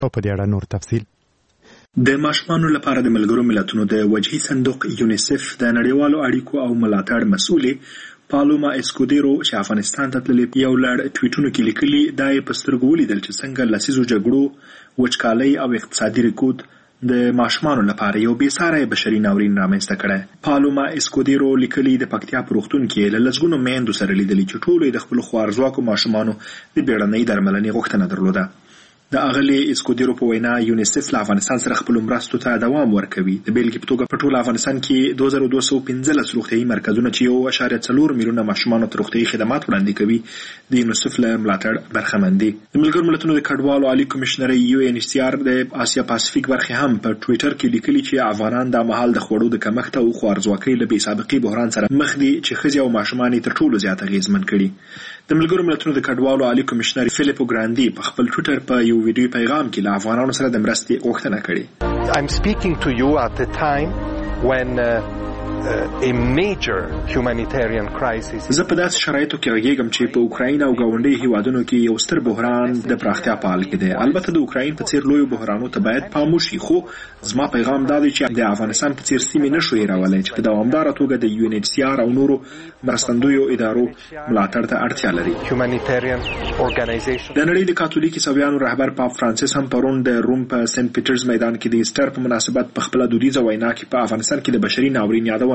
او په دې اړه نور تفصیل. د ماشومانو لپاره د ملګرو ملتونو د وجهي صندوق یونیسف د نړیوالو اړیکو او ملاتړ مسؤلې پالوما اسکودیرو چې افغانستان ته تللې یو لړ ټویټونه کې لیکلي دا یې په سترګو ولیدل چې څنګه لسیزو جګړو وچکالۍ او اقتصادي رکود د ماشومانو لپاره یو بېساری بشري ناورین رامنځته کړی. پالوما اسکودیرو لیکلي د پکتیا په روغتون کې له لسګونو میندو سره لیدلي چې ټولو یې د خپلو خوارځواکو ماشومانو د بیړنۍ درملنې غوښتنه درلوده. د اغلی اسکودیرو په وینا یونیسف له افغانستان سره خپل مرستو ته دوام ورکوي. د بیلګې په توګه په ټول افغانستان کې 2215 روغتیايي مرکزونه چې 1.4 میلیونه ماشومانو ته روغتیايي خدمات وړاندې کوي د یونیسف له ملاتړ برخمن دي. د ملګرو ملتونو د کډوالو عالی کمشنر UNHCR د آسیا پاسفیک برخې هم په ټویټر کې لیکلي چې افغانان د مهال د خوړو د کمښت او خوارځواکۍ له بې سابقې بحران سره مخ دي چې ښځې او ماشومان یې تر ټولو زیات اغېزمن کړي. د ملګرو ملتونو د کډوالو عالی کمشنر فیلیپو ګراندي په خپل ټویټر په یو ویډیو پیغام کې له افغانانو سره د مرستې غوښتنه کړې. I'm speaking to you at a time when a major humanitarian crisis. زه په داسې شرایطو کې غږیږم چې په اوکراین او ګاونډي هیوادونو کې یو ستر بحران د پراختیا په حال کې دی. البته د اوکراین په څیر لوی بحرانونو ته باید پام وشي، خو زما پیغام دا دی چې د افغانستان په څیر سیمې نشو هیرولای چې په دوامداره توګه د UNHCR او نورو مرستندویو ادارو ملاتړ ته اړتیا لري. Humanitarian organization. د نړۍ د کاتولیک عیسویانو رهبر پاپ فرانسیس هم پرون د روم په سنت پیټرز میدان کې د ایسټر په مناسبت په خپل دودیزه وینا کې په افغانستان کې د بشري ناورین یادونه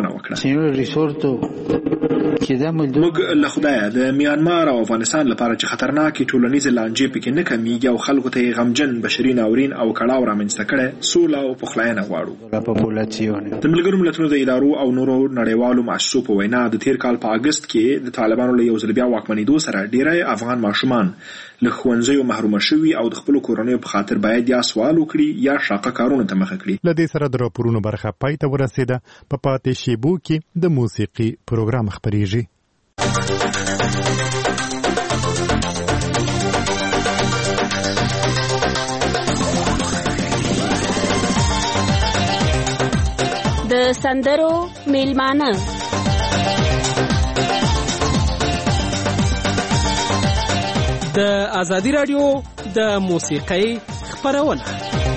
موږ له خدایه د میانمار او افغانستان لپاره چې خطرناکې ټولنیزې لانجې پکې نه کمیږي او خلکو ته یې غمجن بشري ناورین او کړاو رامنځته کړی سوله او پخلاینه غواړو. د ملګرو ملتونو د ادارو او نورو نړیوالو مؤسسو په وینا د تیر کال په اګست کې د طالبانو له یو ځل بیا واکمنېدو سره ډیری افغان ماشومان له ښوونځیو محرومه شوي او د خپلو کورنیو په خاطر باید یا سوال وکړي یا شاقه کارونو ته مخه کړي. له دې سره د راپورونو برخه پای ته ورسېده. په پاتې شیبو کې د موسیقي پروګرام خپریږي. د سندرو میلمانه د ازادي رادیو د موسیقۍ خپرونه.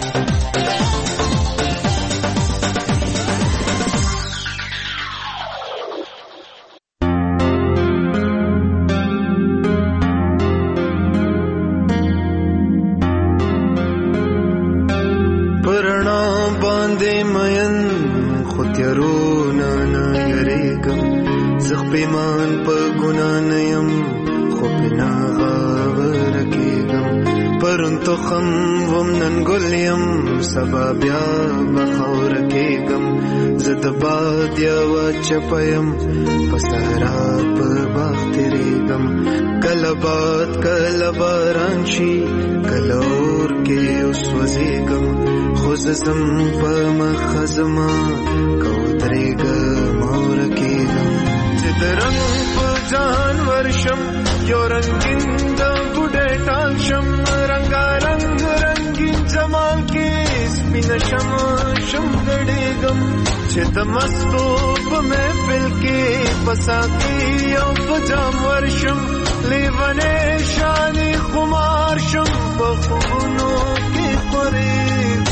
پیمان په ګنا نیم خو پنا غاور کېږم پرون تخم وم نن ګل یم سبا بیا بخور کېږم زه د باد یوه چپه یم په صحرا په باغ تېرېږم کله باد کله باران شي کله اور کې وسوځېږم خو زه ځم په مخه زما که ودرېږم اور کېږم د رنگ په ځان ورشم یو رنگین د بوډۍ ټال شم رنګارنګ رنګین زمان کې سپینه شم ګډېږم چې د مستو په محفل کې په ساقي او په جام ورشم لیونی شانې خمار شم په خوبونو کې خورېږم.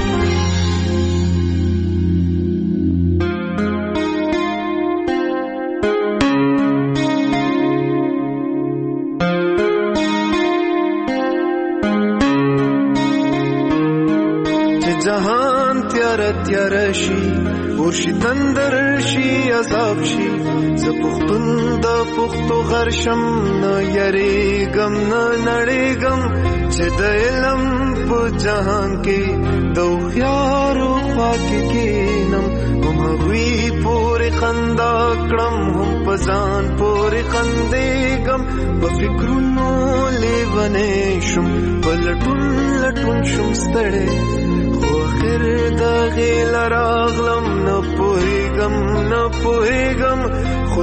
جهان تیار شي ورشي تندر شي عذاب شي زه پښتون د پښتو غرشم نه یریږم نه نړېږم چې د علم په جهان کې د هوښیارو خوا کې کښېنم هم هغوی پورې خندا کړم هم په ځان پورې خندېږم په فکرونو لیونی شم په لټون شم ستړی خیر د غیل راغلم نه پوهېږم خو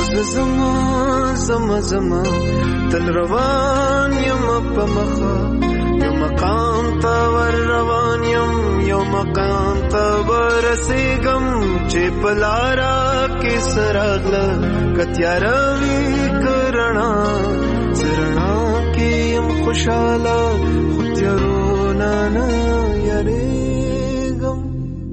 زما تل روان یم په مخه یو مقام ته ور روان یم یو مقام ته ورسېږم چې په لاره کې څه راغله که تیاره وي که رڼا زه رڼا کې یم خوشحاله خو تیارو ګناه نه یریږم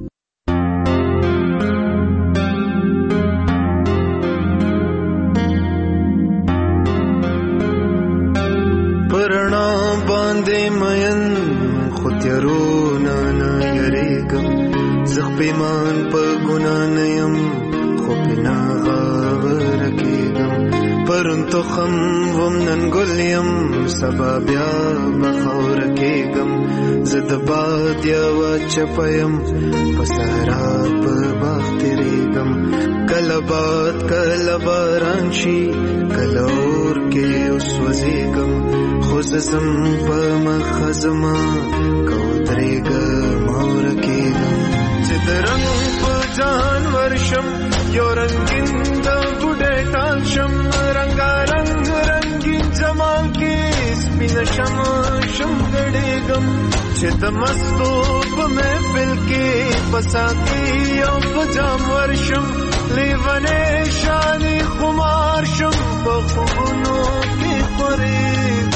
پرنا باندې مین خو تیارونه نه یریږم زه پیمان په ګناه نه یم خو پې نه غاوره کېږم پرون تخم وم نن ګل یم سبا بیا به خاوره کېږم زه د باد یوه چپه یم په صحرا په باغ تېرېږم کله باد کله باران شي کله اور کې وسوځېږم خو زه ځم په مخه زما که ودرېږم او ورکېږم چې د رنګ په ځان ورشم یو رنګین د بوډۍ ټال شم رنګارنګ رنګین جمال کې سپینه شم ګډېږم چې د مستو په محفل کې په ساقي او په جام ورشم لیونی شانې خمار شم په خوبونو کې خورېږم.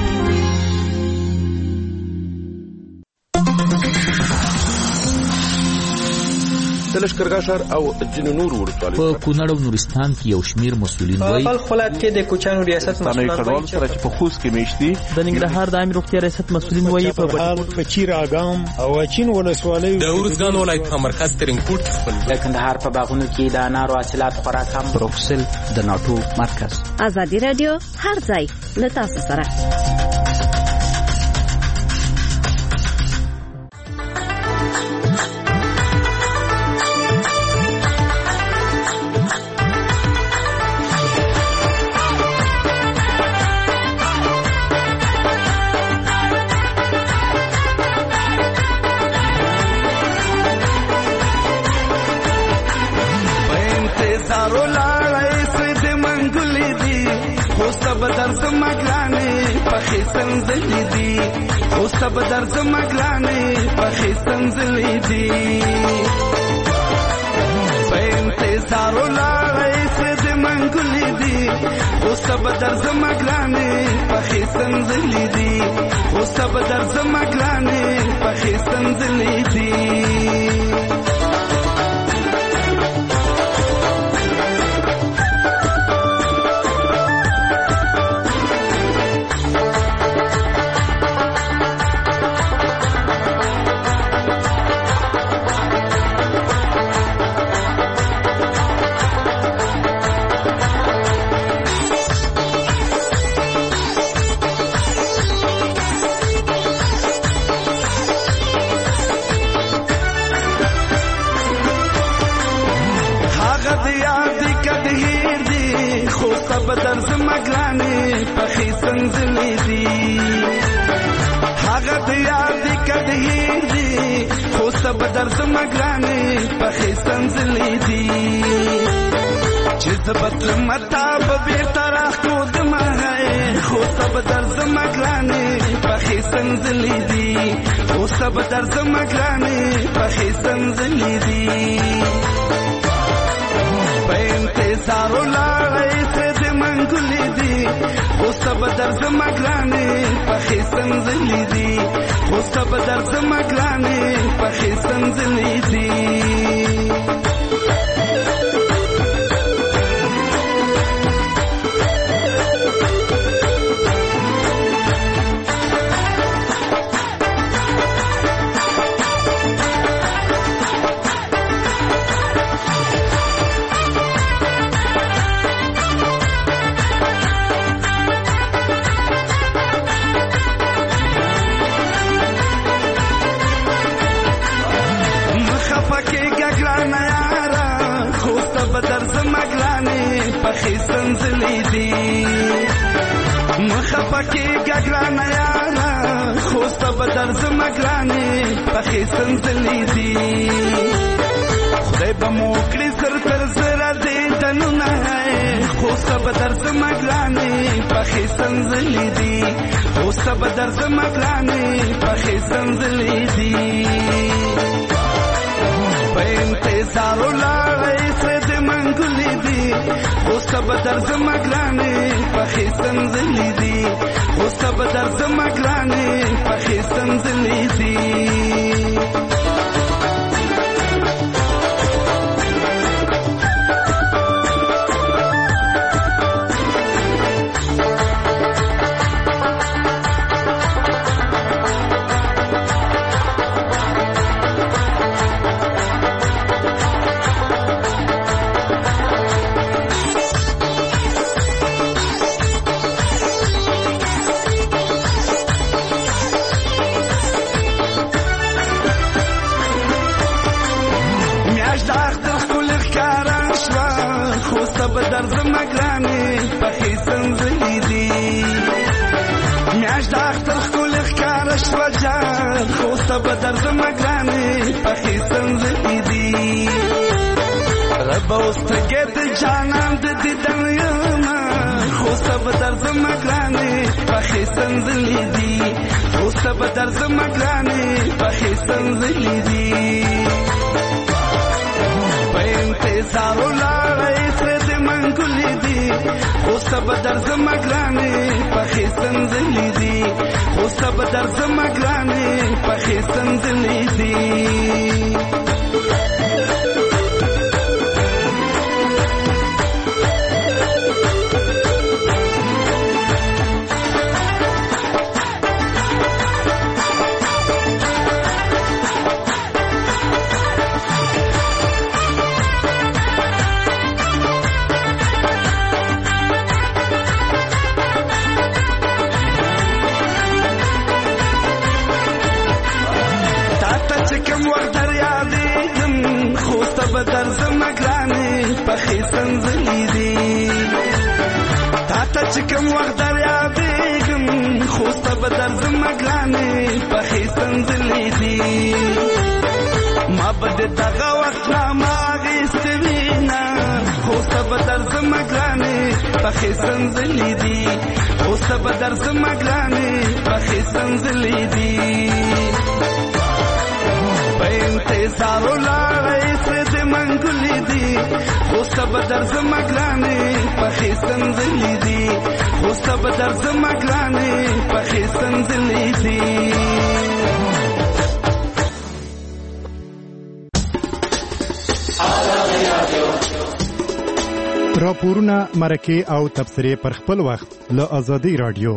د لښکرګاه ښار او ځینو نورو ولسوالیو په کونړ او نورستان کې یو شمېر مسؤلین وایي په ولایت کې د کوچیانو ریاست مسؤلین وایي سره چې په خوست کې میشت دي. د ننګرهار د عامې روغتیا ریاست مسؤلین وایي په چیر اګام او اچین ولسوالیو د ارزګان ولایت په مرکز ترینکوټ خپل د کندهار په باغونو کې د انارو حاصلات خورا کم. بروکسل د ناټو مرکز. ازادي رادیو هر ځای له تاسو سره. سنزلی دی او سب در زمگلانی پخی سنزلی دی په انتظارو لاړی سه د منګلی دی او سب در زمگلانی پخی سنزلی دی او سب در زمگلانی پخی سنزلی دی بدر زمگلانی پخی سنزلی دی هاگا دیار دی کدهیر دی خوست بدر زمگلانی پخی سنزلی دی چیز بدل مطاب بیتراخ کود مہای خوست بدر زمگلانی پخی سنزلی دی خوست بدر زمگلانی پخی سنزلی دی په انتظارو لاړی سه د منګلی دی خو سبا در زمګلانې پخې سنځلې دي خو سبا در زمګلانې پخې سنځلې دي پخې سنځلې دي مخه پکې ګګرانه یاره خو سب در زمګرانې پخې سنځلې دي خدای به مو کړي سر تر زړه دې دنونه خو سب در زمګرانې پخې سنځلې دي خو سب در زمګرانې پخې سنځلې دي په انتظارو لاړی سه د منګلې دي خو سبا در زمګلانې پخې سنځلې دي خو خوسته به درځم ګرانې پخې سنځلې دي به درځم ګرانې پخې سنځلې دي میاشت د اختر ښکلې ښکاره شوه جان خوسته به درځم ګرانې پخې سنځلې دي ربه اوس ټګې د جانان د دیدن یمه خوسته به درځم ګرانې پخې سنځلې دي خوسته به درځم ګرانې پخې سنځلې دي په انتظار ولاړې سره د منګلې دي خوسته به درځم ګرانې پخې سنځلې دي خوسته به درځم ګرانې پخې سنځلې دي به درځم ګرانې پخې سنځلې دي تا ته چې کوم وخت در یادېږم خوسته به درځم ګرانې پخې سنځلې دي ما به د دغه وخت رامه اخیستې وینه خوسته به درځم ګرانې پخې سنځلې دي خوسته به درځم ګرانې پخې سنځلې دي په انتظار ولاړې سره د منګلې دي خوسته به درځم ګرانې پخې سنځلې دي خوسته به درځم ګرانې پخې سنځلې دي راپورونه مرکې او تبصرې پر خپل وخت له آزادۍ رادیو.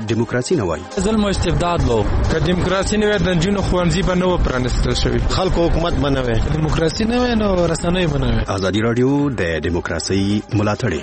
دیموکراسي نه وای. ظلم او استبداد وو. که دیموکراسي نه وای د نجونو ښوونځي به نه و پرانیستل شوي. خلکو حکومت به نه وای. دیموکراسي نه وای نو رسنۍ به نه وای. ازادي رادیو د دیموکراسي ملاتړ.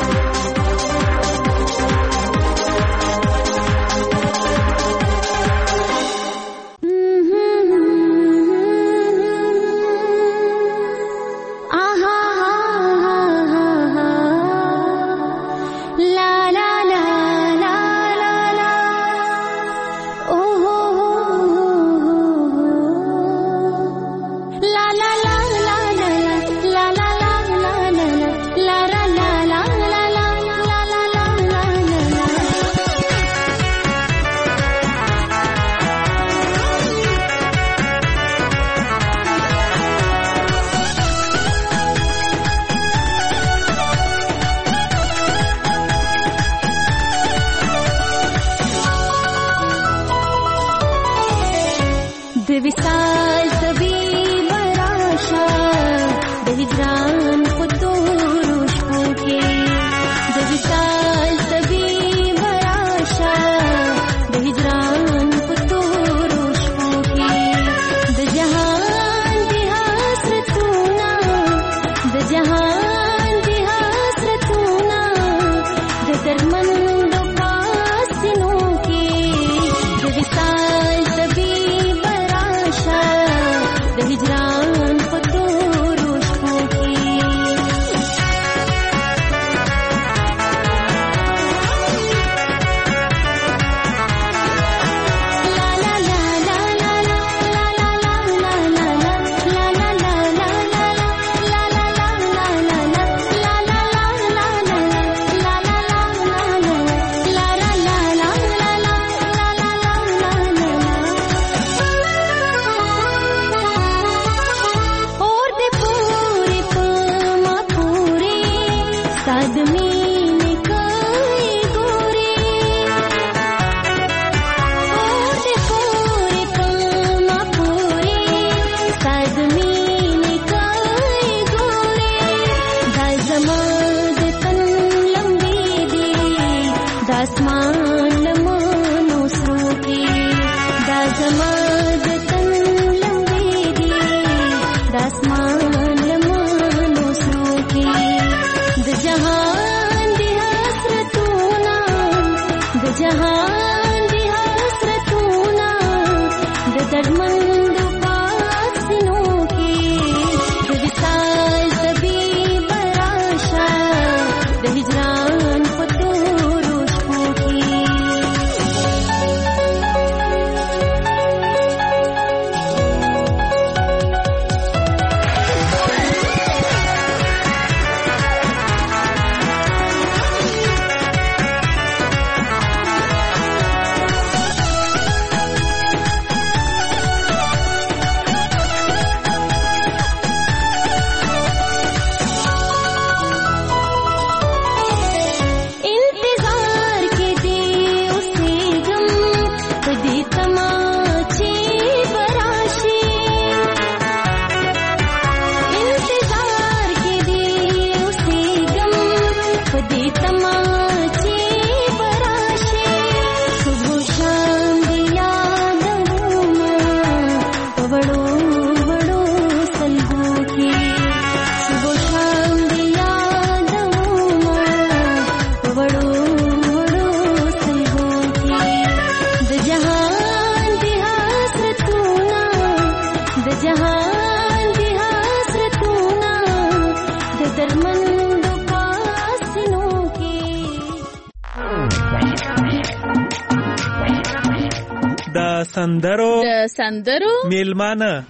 سندرو میلمانه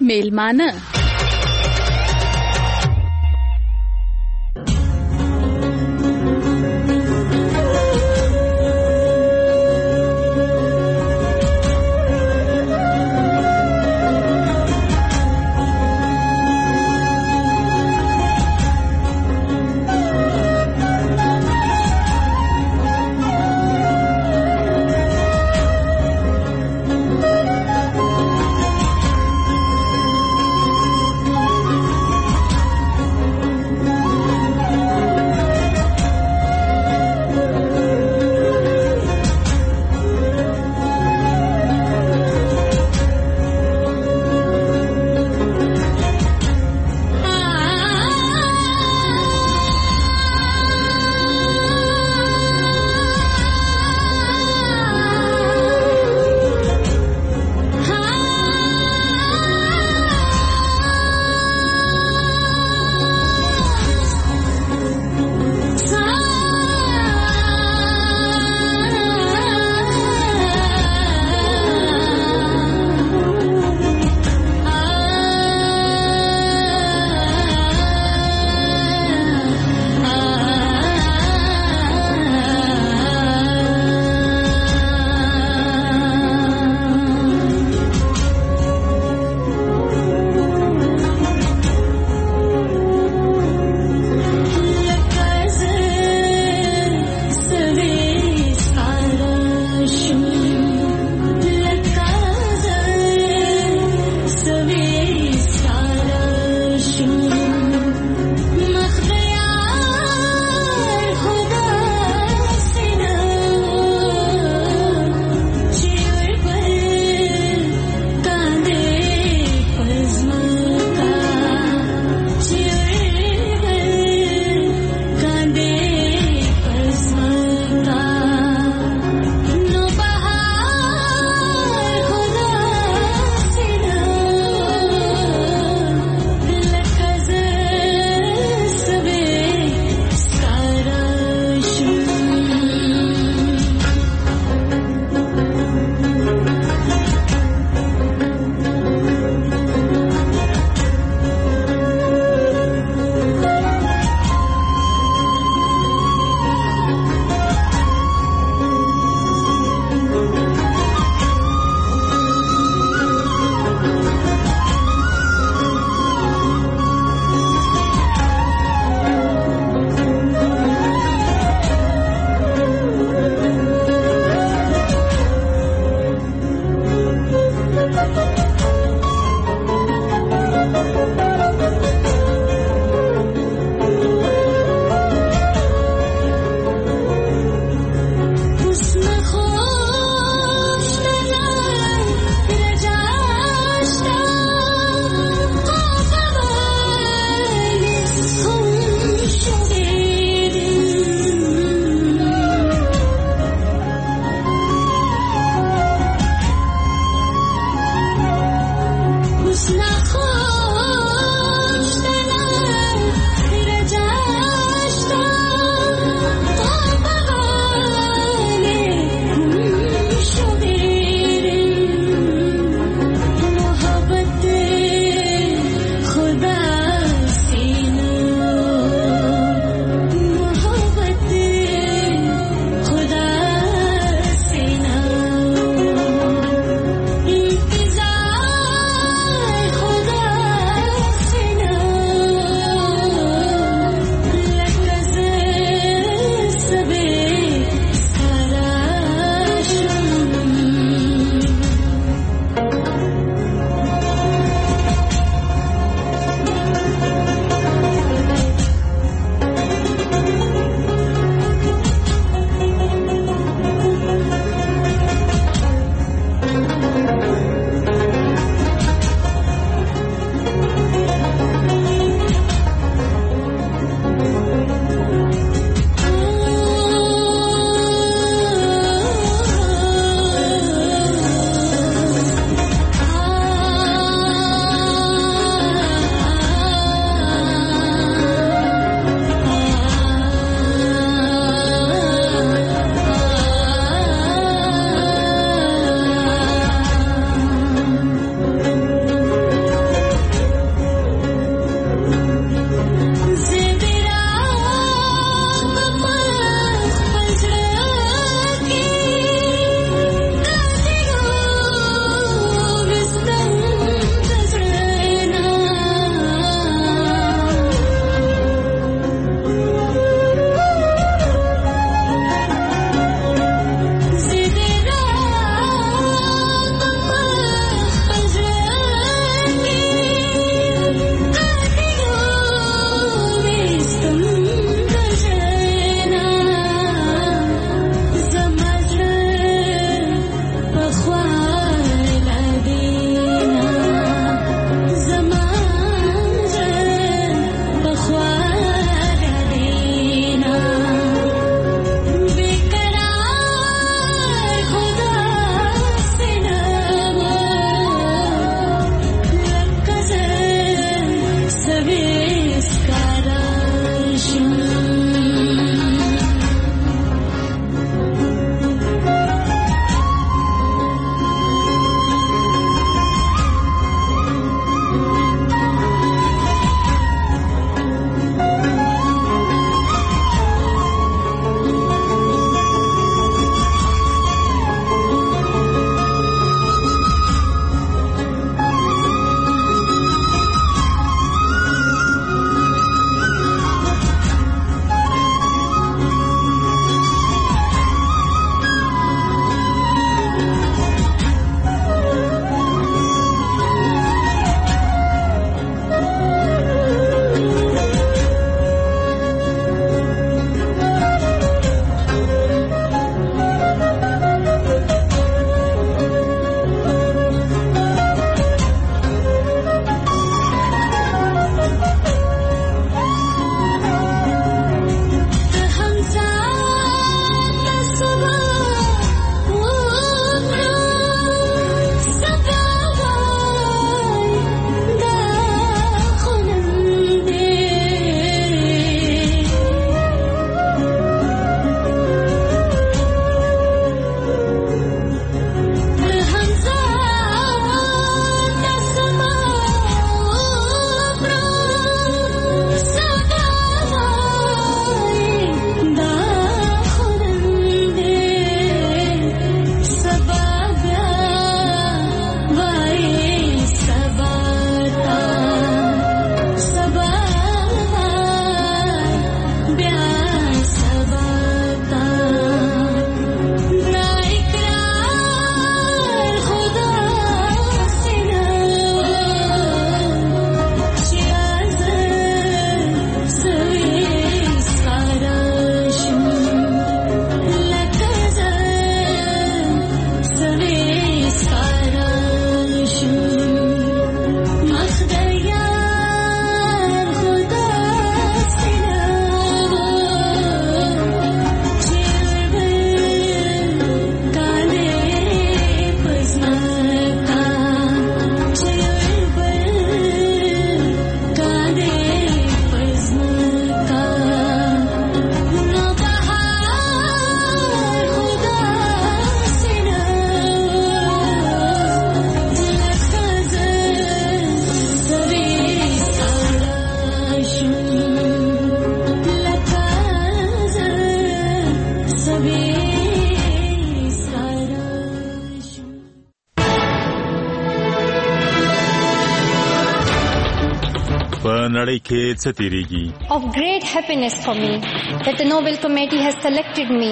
په نړۍ کې څه تیریږي. Of great happiness for me that the Nobel Committee has selected me.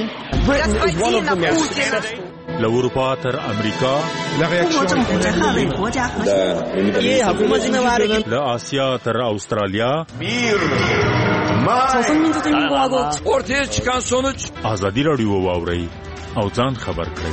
له اروپا تر امریکا، له آسیا تر استرالیا، ortaya çıkan sonuç ازادي راډیو واورئ او ځان خبر کړئ.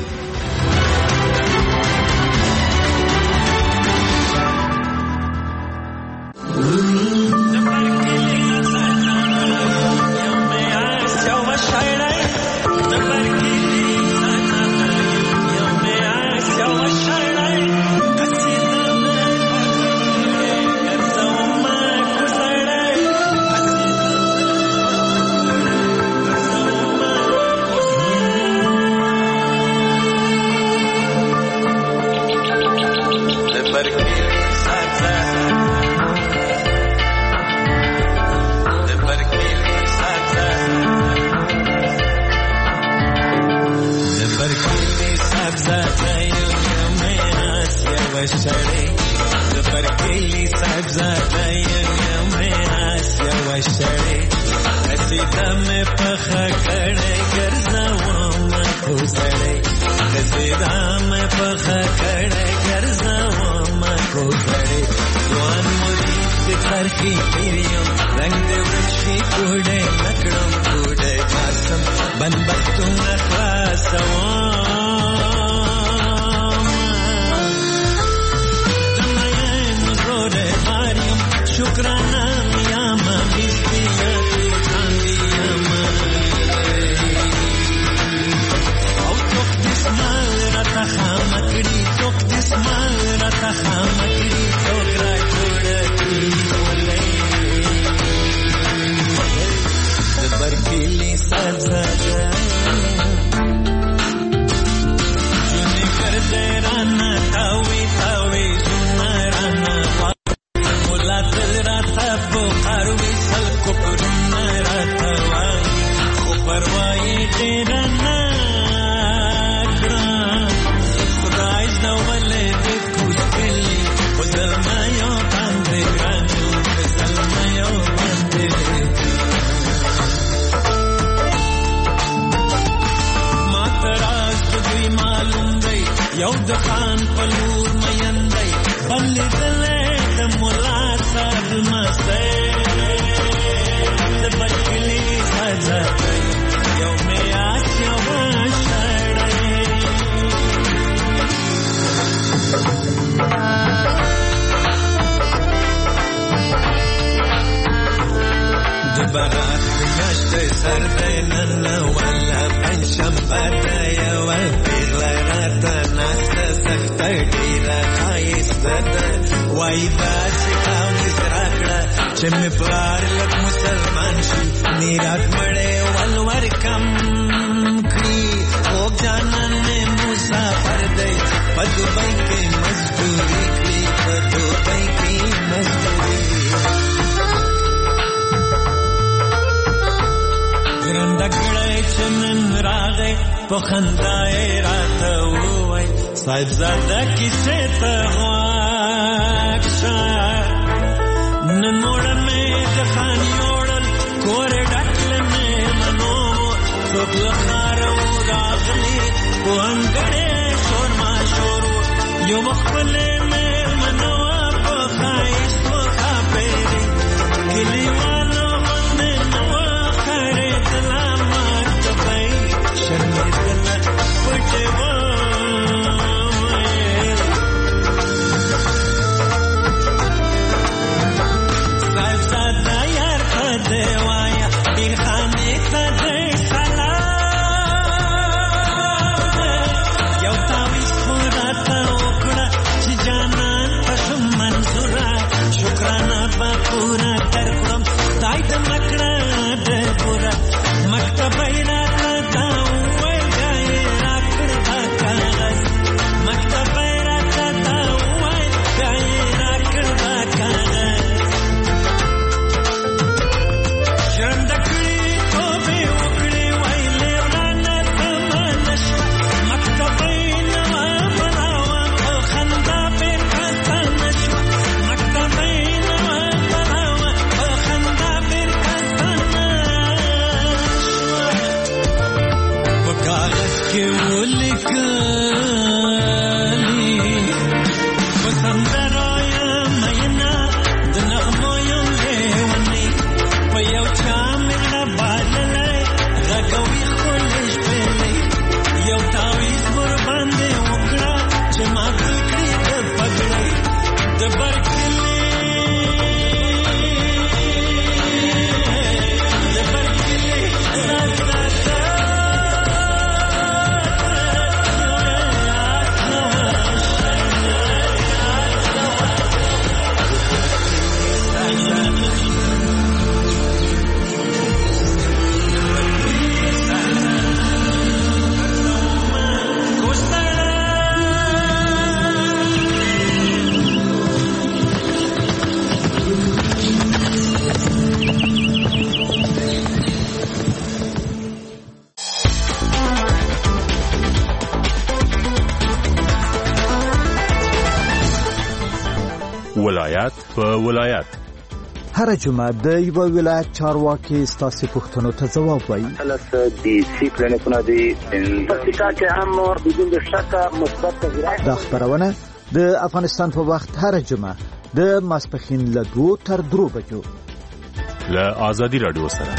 ولایت په ولایت. هر جمعه د یو ولایت چارواکي ستاسو پوښتنو ته ځواب وایي. د سی پلانونه دي پرتیکا کې هم بدون شک مثبت تغیرات. دا خبرونه د افغانستان په وخت هر جمعه د ماسپښین له 2 تر 3 بجو له آزادي رادیو سره.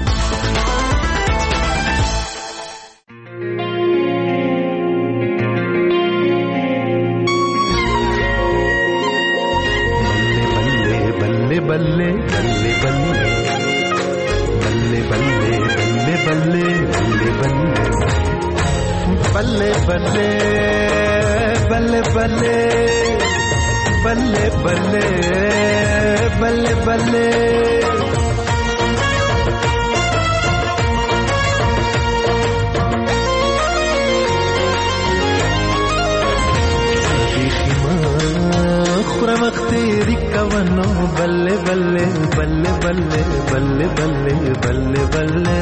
बल्ले बल्ले बल्ले बल्ले बल्ले बल्ले बल्ले बल्ले बल्ले बल्ले बल्ले बल्ले बल्ले बल्ले बल्ले खुरा मख्तेरी कवनो बल्ले बल्ले बल्ले बल्ले बल्ले बल्ले बल्ले बल्ले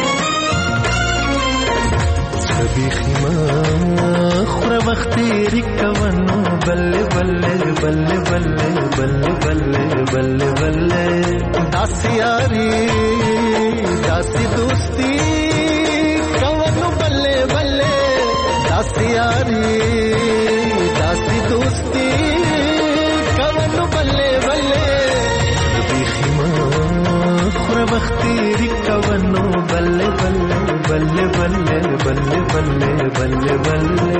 सभी खिमा खुरा मख्तेरी कवनो बल्ले बल्ले बल्ले बल्ले बल्ले बल्ले बल्ले बल्ले दासी यारी दासी दोस्ती कवनो बल्ले बल्ले दासी यारी दासी दोस्ती बल्ले बल्ले बिखिमा खुरा बख्तीरी कवनो बल्ले बल्ले बल्ले बल्ले बल्ले बल्ले बल्ले बल्ले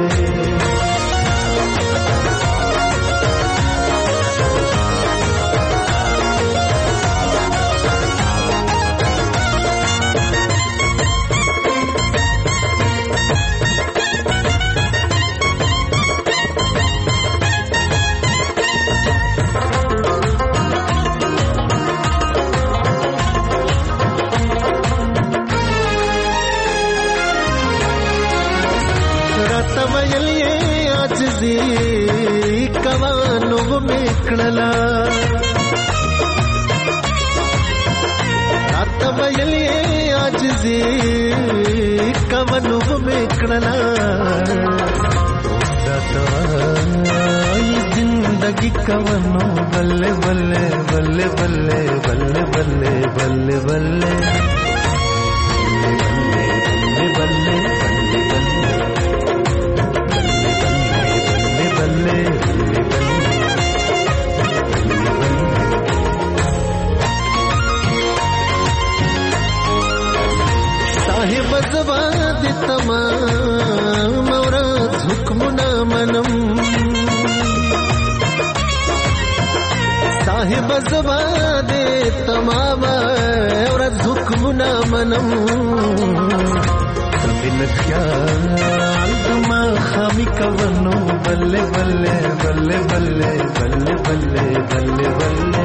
जिंदगी कवनो बल्ले बल्ले बल्ले बल्ले बल्ले बल्ले बल्ले बल्ले बल्ले बल्ले बल्ले साहिब जवाद तमाम औरत हुक्म न मनम साहिब जवाद तमाम औरत हुक्म न मनम बिन ख्याल तुमा खामी कवनो बल्ले बल्ले बल्ले बल्ले बल्ले बल्ले बल्ले बल्ले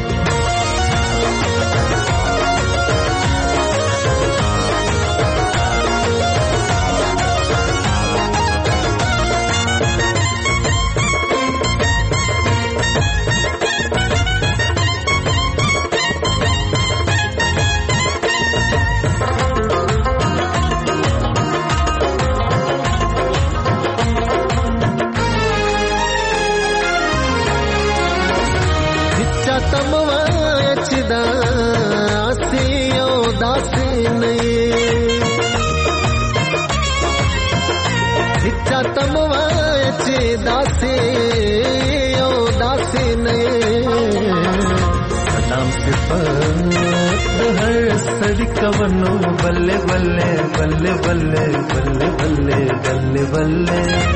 कवनो बल्ले बल्ले बल्ले बल्ले बल्ले बल्ले बल्ले बल्ले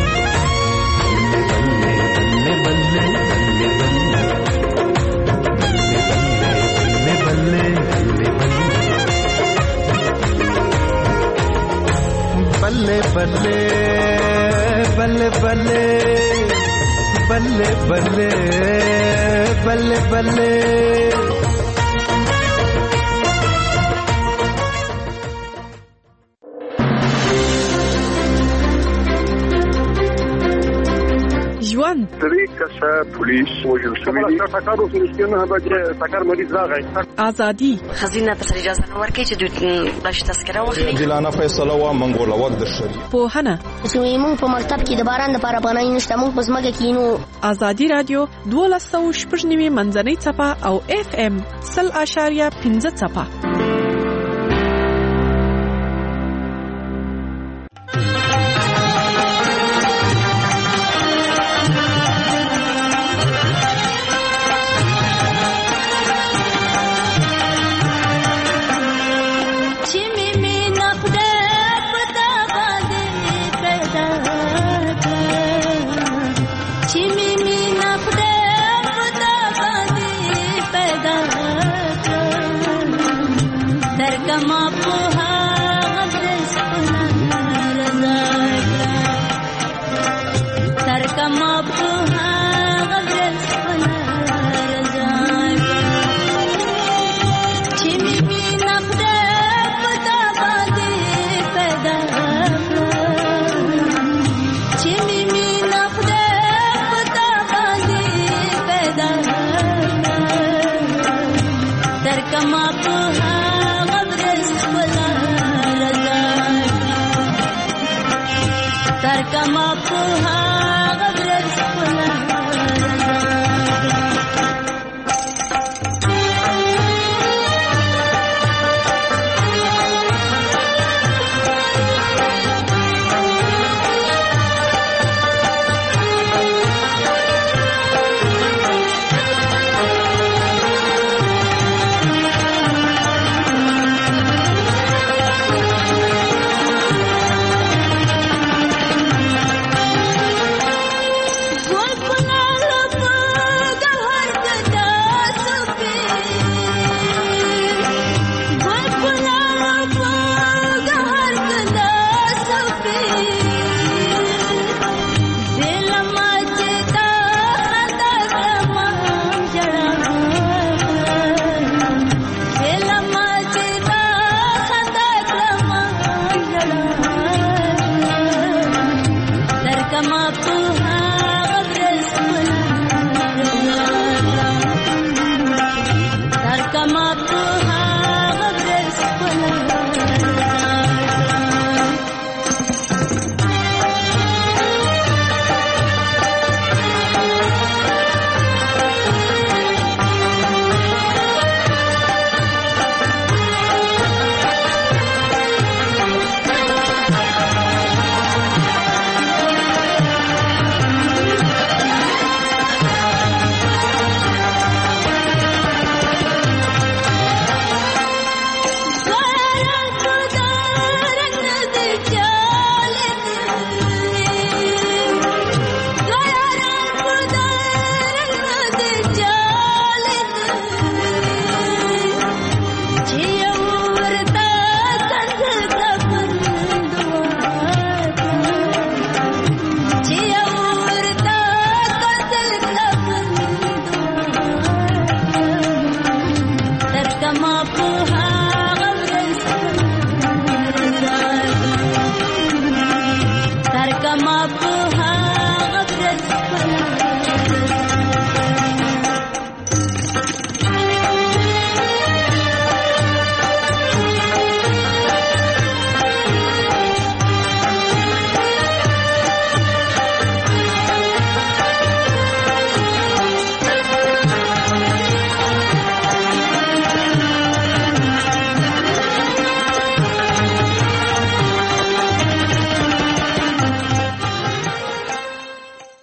बल्ले बल्ले बल्ले बल्ले बल्ले बल्ले बल्ले बल्ले बल्ले बल्ले बल्ले ژوند 3 کسه پولیس وژل شوي دي ټکر اوس نشته نه بچي ټکر مریض راغی ازادي خزینه په اجازه نه ورکړي چې دوی بلش تذکره واخلي جلانه فیصله وا منګوله وخت د شری پوهنه چې موږ په مکتب کې د باران لپاره پناه نشته موږ په ځمکه کې نو ازادي رادیو 12.9 منځنۍ صفه او FM 0.5 صفه Come up